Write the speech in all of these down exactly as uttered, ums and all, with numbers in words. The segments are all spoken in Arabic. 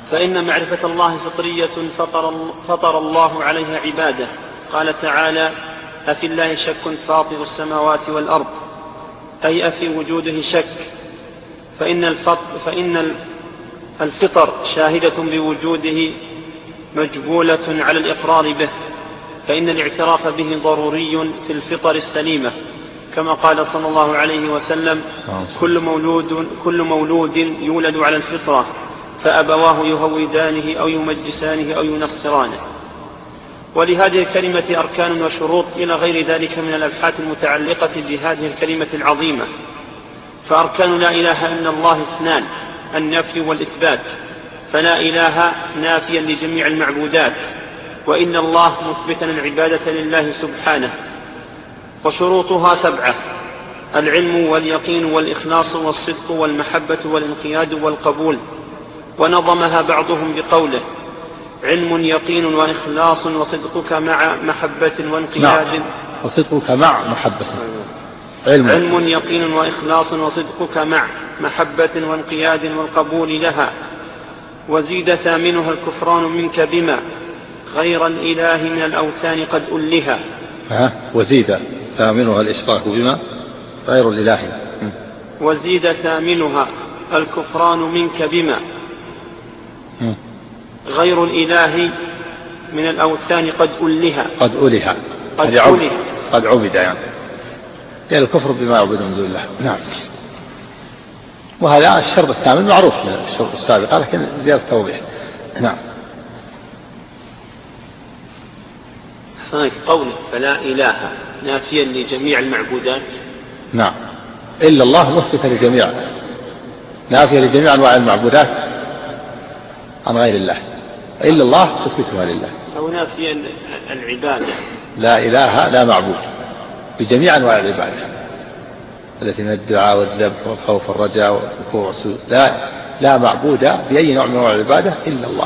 فإن معرفة الله فطرية فطر, فطر الله عليها عباده. قال تعالى: أفي الله شك فاطر السماوات والأرض، أي أفي وجوده شك، فإن, الفطر فإن الفطر شاهدة بوجوده مجبولة على الإقرار به، فإن الاعتراف به ضروري في الفطر السليمة، كما قال صلى الله عليه وسلم: كل مولود, كل مولود يولد على الفطرة، فأبواه يهودانه أو يمجسانه أو ينصرانه. ولهذه الكلمة أركان وشروط إلى غير ذلك من الأبحاث المتعلقة بهذه الكلمة العظيمة. فأركان لا إله إلا الله اثنان: النفي والإثبات، فلا إله نافيا لجميع المعبودات، وإن الله مثبتا العبادة لله سبحانه. وشروطها سبعة: العلم واليقين والإخلاص والصدق والمحبة والانقياد والقبول. ونظمها بعضهم بقوله: علم يقين وإخلاص وصدقك مع محبة وانقياد. نعم. وصدقك مع محبة. علم, علم يقين وإخلاص وصدقك مع محبة وانقياد والقبول لها. وزيد ثامنها الكفران منك بما غير الإله من الأوثان قد ألها. ها وزيد ثامنها الإشراك بما غير الإله. وزيد ثامنها الكفران منك بما غير الإله من الأوثان قد ألها. قد ألها قد ألها قد عبد يعني يعني الكفر بما يعبد من دون الله. نعم. وهذا الشرط الثامن معروف من الشرط السابقة، لكن زيادة توضيح. نعم. صحيح. قوله فلا إله نافيا لجميع المعبودات. نعم. إلا الله مثبت لجميع، نافيا لجميع أنواع المعبودات عن غير الله. إلا الله تثبتها لله. أو نافيا العبادة. لا إله لا معبود بجميع أنواع العبادة التي من الدعاء والذبح والخوف والرجاء والركوع والسجود. لا لا معبود بأي نوع من أنواع العبادة إلا الله.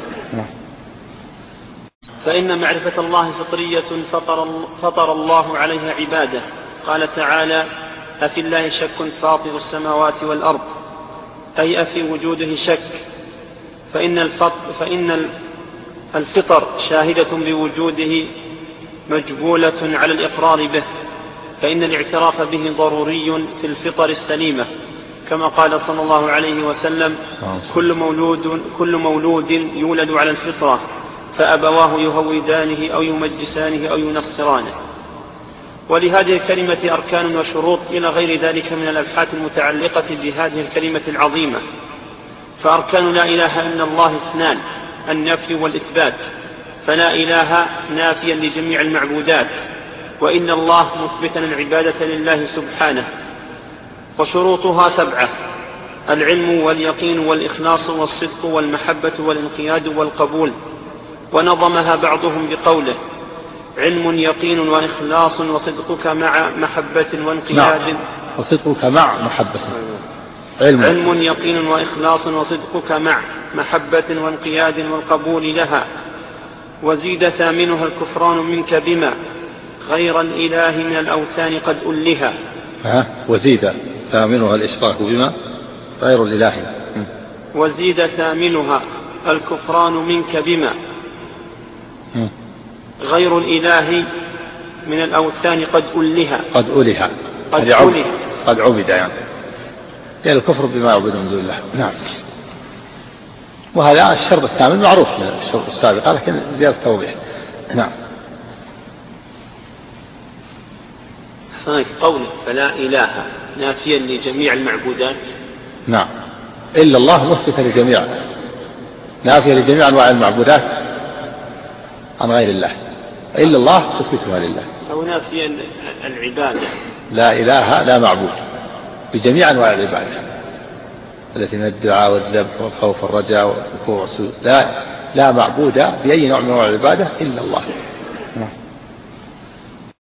فإن معرفة الله فطرية فطر, فطر الله عليها عباده. قال تعالى: أفي الله شك فاطر السماوات والأرض، أي أفي وجوده شك، فإن, الفطر فإن الفطر شاهدة بوجوده مجبولة على الإقرار به، فإن الاعتراف به ضروري في الفطر السليمة، كما قال صلى الله عليه وسلم: كل مولود, كل مولود يولد على الفطرة، فأبواه يهودانه أو يمجسانه أو ينصرانه. ولهذه الكلمة أركان وشروط إلى غير ذلك من الأبحاث المتعلقة بهذه الكلمة العظيمة. فأركان لا إله إلا الله اثنان: النفي والإثبات، فلا إله نافيا لجميع المعبودات، وإن الله مثبتا العبادة لله سبحانه. وشروطها سبعة: العلم واليقين والإخلاص والصدق والمحبة والانقياد والقبول. ونظمها بعضهم بقوله: علم يقين وإخلاص وصدقك مع محبة وانقياد. نعم. وصدقك مع محبة. علم, علم يقين وإخلاص وصدقك مع محبة وانقياد والقبول لها. وزيد ثامنها الكفران منك بما غير الإله من الأوثان قد ألها. ها وزيد ثامنها الإشراك بما غير الإله. وزيد ثامنها الكفران منك بما غير الإله من الأوثان قد ألها. قد ألها قد ألها قد عبد يعني يعني الكفر بما يعبد من دون الله. نعم. وهذا الشرط الثامن معروف من الشرط السابقة، لكن زيادة توضيح. نعم. صحيح. قوله فلا إله نافيا لجميع المعبودات. نعم. إلا الله مثبتا لجميع، نافيا لجميع أنواع المعبودات عن غير الله. إلا الله تثبتها لله. أو نافيا العبادة. لا إله لا معبود بجميع أنواع العبادة التي من الدعاء والذبح والخوف والرجاء والركوع والسجود. لا لا معبود بأي نوع من أنواع العبادة إلا الله.